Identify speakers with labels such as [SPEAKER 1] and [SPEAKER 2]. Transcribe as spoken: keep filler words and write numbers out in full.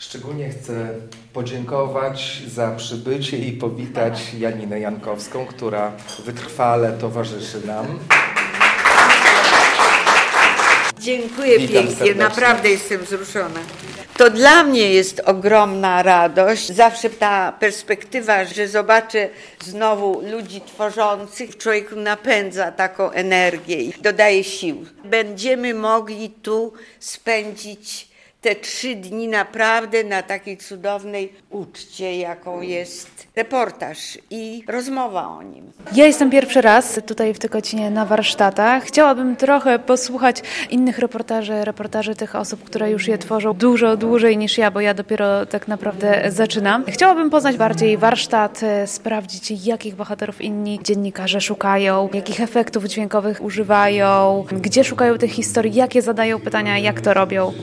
[SPEAKER 1] Szczególnie chcę podziękować za przybycie i powitać Janinę Jankowską, która wytrwale towarzyszy nam.
[SPEAKER 2] Dziękuję
[SPEAKER 1] Witam
[SPEAKER 2] pięknie,
[SPEAKER 1] serdecznie.
[SPEAKER 2] naprawdę jestem wzruszona. To dla mnie jest ogromna radość. Zawsze ta perspektywa, że zobaczę znowu ludzi tworzących, w człowieku napędza taką energię i dodaje sił. Będziemy mogli tu spędzić te trzy dni naprawdę na takiej cudownej uczcie, jaką jest reportaż i rozmowa o nim.
[SPEAKER 3] Ja jestem pierwszy raz tutaj w Tykocinie na warsztatach. Chciałabym trochę posłuchać innych reportaży, reportaży tych osób, które już je tworzą dużo dłużej niż ja, bo ja dopiero tak naprawdę zaczynam. Chciałabym poznać bardziej warsztat, sprawdzić, jakich bohaterów inni dziennikarze szukają, jakich efektów dźwiękowych używają, gdzie szukają tych historii, jakie zadają pytania, jak to robią.